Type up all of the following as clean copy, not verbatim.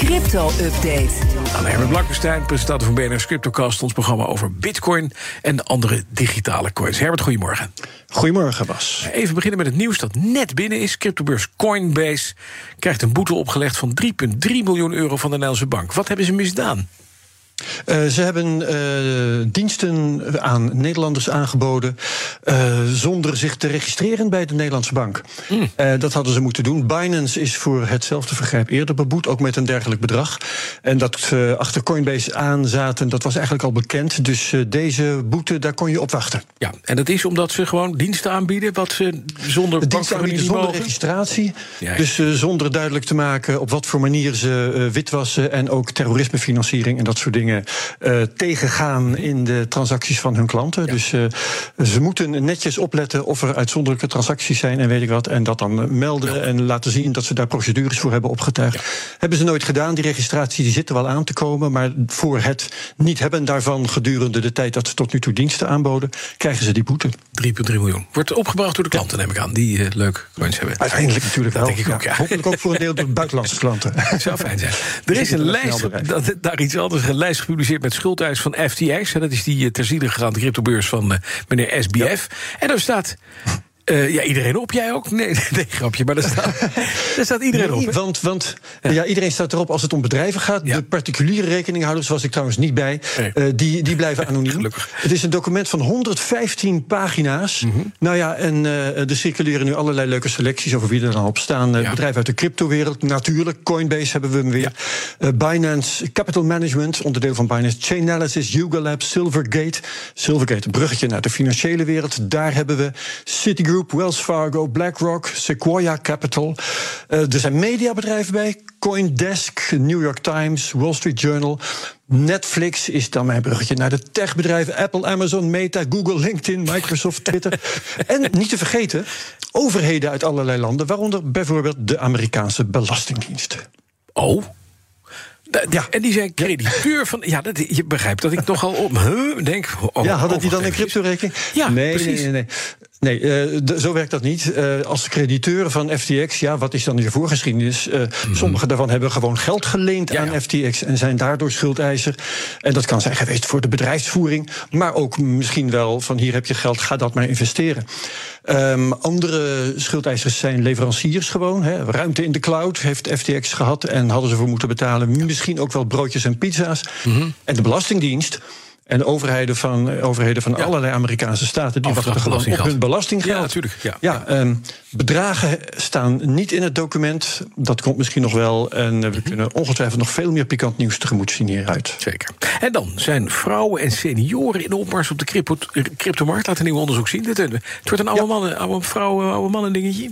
Crypto-update. Herbert Blankenstein, presentator van BNR's CryptoCast, ons programma over bitcoin en andere digitale coins. Herbert, goedemorgen. Goedemorgen, Bas. Even beginnen met het nieuws dat net binnen is. Cryptobeurs Coinbase krijgt een boete opgelegd van €3,3 miljoen van de Nederlandse bank. Wat hebben ze misdaan? Ze hebben diensten aan Nederlanders aangeboden zonder zich te registreren bij de Nederlandse bank. Dat hadden ze moeten doen. Binance is voor hetzelfde vergrijp eerder beboet, ook met een dergelijk bedrag. En dat ze achter Coinbase aan zaten, dat was eigenlijk al bekend. Dus deze boete, daar kon je op wachten. Ja, en dat is omdat ze gewoon diensten aanbieden wat ze zonder bankvergunning zonder registratie. Dus zonder duidelijk te maken op wat voor manier ze witwassen en ook terrorismefinanciering en dat soort dingen tegengaan in de transacties van hun klanten. Ja. Dus ze moeten netjes opletten of er uitzonderlijke transacties zijn en weet ik wat, en dat dan melden en laten zien dat ze daar procedures voor hebben opgetuigd. Ja. Hebben ze nooit gedaan. Die registratie die zit er wel aan te komen, maar voor het niet hebben daarvan gedurende de tijd dat ze tot nu toe diensten aanboden, krijgen ze die boete. 3,3 miljoen. Wordt opgebracht door de klanten, neem ik aan, die leuk coins hebben. Uiteindelijk natuurlijk wel. Dat denk ik ook, ja. Hopelijk ook voor een deel door buitenlandse klanten. Dat zou fijn zijn. Er is een lijst, daar iets anders, een lijst gepubliceerd met schuldeis van FTX. Dat is die ter ziele gegaan de van meneer SBF. Ja. En daar staat iedereen op, jij ook? Nee, grapje, maar daar staat iedereen op. Want iedereen staat erop als het om bedrijven gaat. Ja. De particuliere rekeninghouders, was ik trouwens niet bij, die blijven anoniem. Gelukkig. Het is een document van 115 pagina's. Mm-hmm. Nou ja, en er circuleren nu allerlei leuke selecties over wie er dan op staan. Bedrijven uit de cryptowereld, natuurlijk. Coinbase hebben we hem weer. Ja. Binance Capital Management, onderdeel van Binance Chainalysis, Yuga Labs, Silvergate, een bruggetje naar de financiële wereld. Daar hebben we Citigroup, Wells Fargo, BlackRock, Sequoia Capital. Er zijn mediabedrijven bij, CoinDesk, New York Times, Wall Street Journal. Netflix is dan mijn bruggetje naar de techbedrijven Apple, Amazon, Meta, Google, LinkedIn, Microsoft, Twitter. En niet te vergeten, overheden uit allerlei landen, waaronder bijvoorbeeld de Amerikaanse Belastingdienst. Oh. En die zijn crediteur van. Ja, je begrijpt dat ik nogal op denk. Hadden die dan een cryptorekening? Ja, nee, precies. Nee, zo werkt dat niet. Als crediteur van FTX, wat is dan de voorgeschiedenis? Sommigen daarvan hebben gewoon geld geleend aan FTX en zijn daardoor schuldeiser. En dat kan zijn geweest voor de bedrijfsvoering, maar ook misschien wel van hier heb je geld, ga dat maar investeren. Andere schuldeisers zijn leveranciers gewoon. Ruimte in de cloud heeft FTX gehad en hadden ze voor moeten betalen. Misschien ook wel broodjes en pizza's. Mm-hmm. En de Belastingdienst en de overheden van allerlei Amerikaanse staten, die wachten gewoon op hun belastinggeld. Ja, natuurlijk. Bedragen staan niet in het document. Dat komt misschien nog wel. En we kunnen ongetwijfeld nog veel meer pikant nieuws tegemoet zien hieruit. Zeker. En dan zijn vrouwen en senioren in de opmars op de cryptomarkt. Laat een nieuw onderzoek zien. Het wordt een oude mannen dingetje.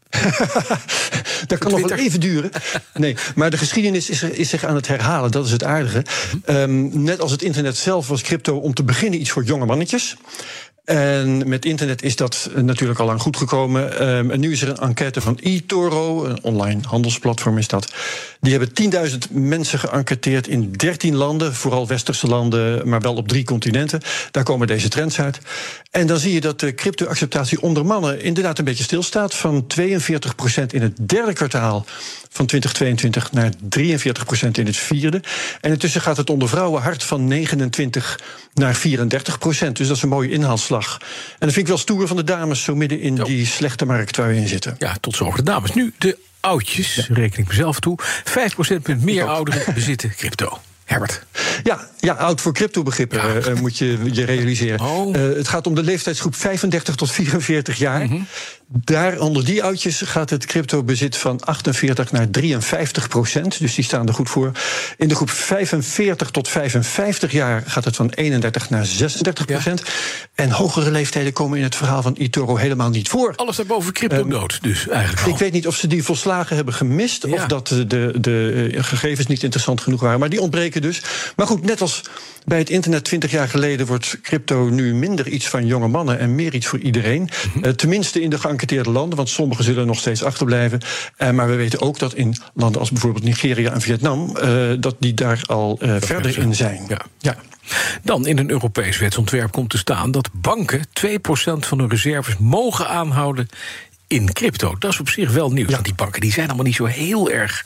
Dat kan nog wel even duren. Nee, maar de geschiedenis is zich aan het herhalen. Dat is het aardige. Net als het internet zelf was crypto om te beginnen iets voor jonge mannetjes. En met internet is dat natuurlijk al lang goed gekomen. En nu is er een enquête van eToro, een online handelsplatform is dat. Die hebben 10.000 mensen geënquêteerd in 13 landen, vooral westerse landen, maar wel op 3 continenten. Daar komen deze trends uit. En dan zie je dat de crypto-acceptatie onder mannen inderdaad een beetje stilstaat. Van 42% in het derde kwartaal van 2022 naar 43% in het vierde. En intussen gaat het onder vrouwen hard van 29 naar 34%. Dus dat is een mooie inhaalslag. En dat vind ik wel stoer van de dames, zo midden in die slechte markt waar we in zitten. Ja, tot zover de dames. Nu de oudjes, reken ik mezelf toe. 5% meer ouderen bezitten crypto. Herbert. Ja, oud voor cryptobegrippen moet je realiseren. Het gaat om de leeftijdsgroep 35 tot 44 jaar. Mm-hmm. Daar onder die oudjes gaat het cryptobezit van 48 naar 53%. Dus die staan er goed voor. In de groep 45 tot 55 jaar gaat het van 31 naar 36%. Ja. En hogere leeftijden komen in het verhaal van eToro helemaal niet voor. Alles daarboven crypto dood, dus eigenlijk al. Ik weet niet of ze die volslagen hebben gemist, of dat de gegevens niet interessant genoeg waren. Maar die ontbreken dus. Maar goed, net als bij het internet 20 jaar geleden wordt crypto nu minder iets van jonge mannen en meer iets voor iedereen. Mm-hmm. Tenminste in de geënquêteerde landen, want sommigen zullen nog steeds achterblijven. Maar we weten ook dat in landen als bijvoorbeeld Nigeria en Vietnam, dat die daar al verder in zijn. Ja. Dan in een Europees wetsontwerp komt te staan dat banken 2% van hun reserves mogen aanhouden in crypto. Dat is op zich wel nieuws. Want die banken die zijn allemaal niet zo heel erg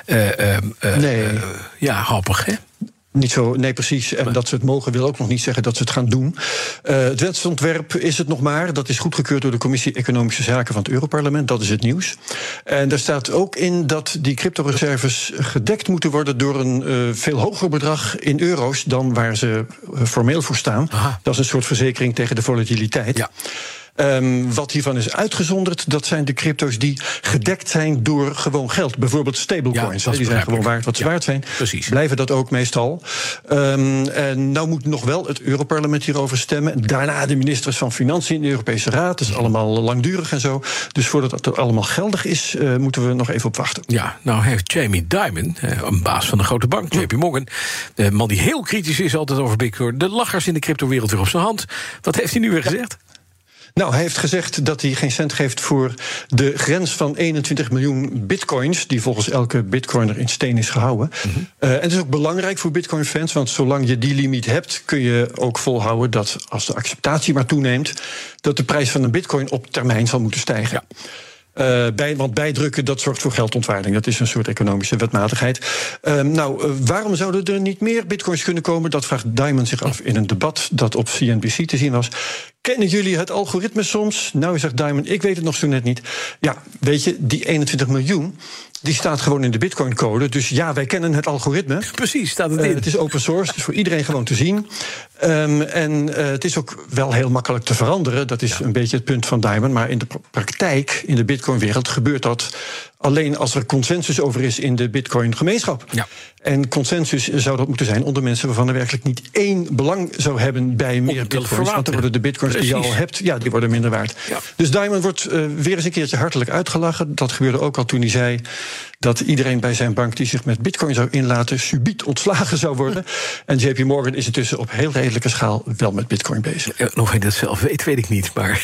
happig, hè? Niet zo, nee, precies. En dat ze het mogen wil ook nog niet zeggen dat ze het gaan doen. Het wetsontwerp is het nog maar. Dat is goedgekeurd door de Commissie Economische Zaken van het Europarlement. Dat is het nieuws. En daar staat ook in dat die cryptoreserves gedekt moeten worden door een veel hoger bedrag in euro's dan waar ze formeel voor staan. Aha. Dat is een soort verzekering tegen de volatiliteit. Ja. Wat hiervan is uitgezonderd, dat zijn de crypto's die gedekt zijn door gewoon geld. Bijvoorbeeld stablecoins. Ja, die zijn gewoon waard wat ze waard zijn. Precies. Blijven dat ook meestal. En nou moet nog wel het Europarlement hierover stemmen. En daarna de ministers van Financiën in de Europese Raad. Dat is allemaal langdurig en zo. Dus voordat dat allemaal geldig is, moeten we nog even op wachten. Ja, nou heeft Jamie Dimon, een baas van een grote bank, JP Morgan, de man die heel kritisch is altijd over Bitcoin, de lachers in de cryptowereld weer op zijn hand. Wat heeft hij nu weer gezegd? Nou, hij heeft gezegd dat hij geen cent geeft voor de grens van 21 miljoen bitcoins, die volgens elke bitcoiner in steen is gehouden. Mm-hmm. En het is ook belangrijk voor bitcoin-fans, want zolang je die limiet hebt, kun je ook volhouden dat als de acceptatie maar toeneemt, dat de prijs van een bitcoin op termijn zal moeten stijgen. Ja. Want bijdrukken, dat zorgt voor geldontwaarding. Dat is een soort economische wetmatigheid. Waarom zouden er niet meer bitcoins kunnen komen? Dat vraagt Dimon zich af in een debat dat op CNBC te zien was. Kennen jullie het algoritme soms? Nou, zegt Dimon, ik weet het nog zo net niet. Ja, weet je, die 21 miljoen... die staat gewoon in de Bitcoin-code. Dus ja, wij kennen het algoritme. Precies, staat het in. Het is open source, dus voor iedereen gewoon te zien. Het is ook wel heel makkelijk te veranderen. Dat is een beetje het punt van Dimon. Maar in de praktijk, in de Bitcoin-wereld, gebeurt dat alleen als er consensus over is in de Bitcoin-gemeenschap. Ja. En consensus zou dat moeten zijn onder mensen waarvan er werkelijk niet één belang zou hebben bij meer bitcoins. Want dan worden de bitcoins die je al hebt, die worden minder waard. Ja. Dus Dimon wordt weer eens een keertje hartelijk uitgelachen. Dat gebeurde ook al toen hij zei dat iedereen bij zijn bank die zich met bitcoin zou inlaten subiet ontslagen zou worden. En JP Morgan is intussen op heel redelijke schaal wel met bitcoin bezig. Of hij dat zelf weet ik niet. Maar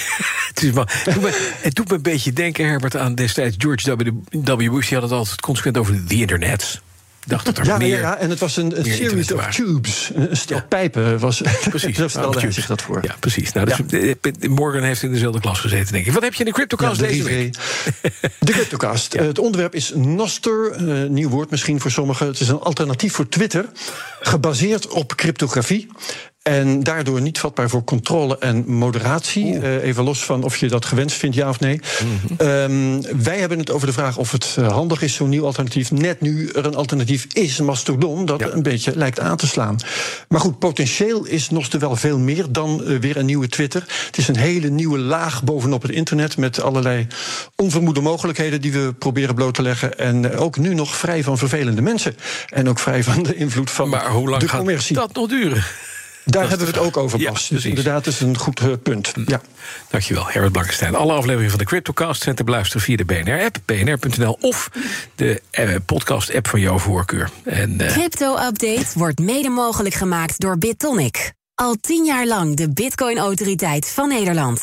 het doet me een beetje denken, Herbert, aan destijds George W. Bush. Die had het altijd consequent over de internet. Dacht dat er meer, en het was een series of tubes. Een stel pijpen was. Precies. Daar stelde hij zich dat voor. Ja, precies. Nou, dus Morgan heeft in dezelfde klas gezeten, denk ik. Wat heb je in de CryptoCast deze week? De CryptoCast. Het onderwerp is Nostr. Nieuw woord misschien voor sommigen. Het is een alternatief voor Twitter. Gebaseerd op cryptografie. En daardoor niet vatbaar voor controle en moderatie. Even los van of je dat gewenst vindt, ja of nee. Mm-hmm. Wij hebben het over de vraag of het handig is, zo'n nieuw alternatief. Net nu er een alternatief is, Mastodon, dat een beetje lijkt aan te slaan. Maar goed, potentieel is Nostr wel veel meer dan weer een nieuwe Twitter. Het is een hele nieuwe laag bovenop het internet met allerlei onvermoede mogelijkheden die we proberen bloot te leggen. En ook nu nog vrij van vervelende mensen. En ook vrij van de invloed van de commercie. Maar hoe lang gaat dat nog duren? Daar hebben we het ook over pas. Dus inderdaad, dat is een goed punt. Ja. Dankjewel, Herbert Blankenstein. Alle afleveringen van de CryptoCast zijn te beluisteren via de BNR-app, bnr.nl of de podcast-app van jouw voorkeur. Crypto-update wordt mede mogelijk gemaakt door BitTonic. Al 10 jaar lang de Bitcoin-autoriteit van Nederland.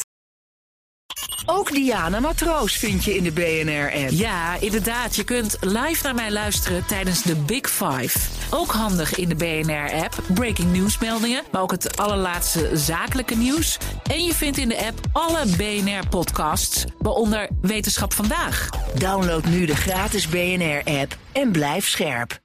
Ook Diana Matroos vind je in de BNR-app. Ja, inderdaad. Je kunt live naar mij luisteren tijdens de Big Five. Ook handig in de BNR-app. Breaking nieuwsmeldingen, maar ook het allerlaatste zakelijke nieuws. En je vindt in de app alle BNR-podcasts, waaronder Wetenschap Vandaag. Download nu de gratis BNR-app en blijf scherp.